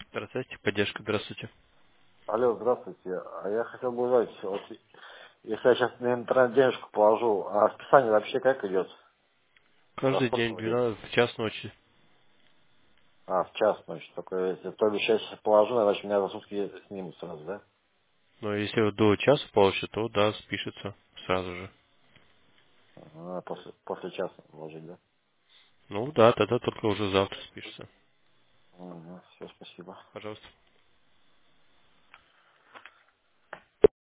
Здравствуйте, поддержка, здравствуйте. Алло, здравствуйте. А я хотел бы узнать, вот, если я сейчас на интернет денежку положу, а списание вообще как идет? За Каждый сколько день, вроде? 12 в час ночи. А, в час ночи. Только если то бишь я сейчас положу, значит меня за сутки снимут сразу, да? Но если вы до часа положите, то да, спишется сразу же. А, после часа вложить, да? Ну да, тогда только уже завтра спишется. Все, спасибо. Пожалуйста.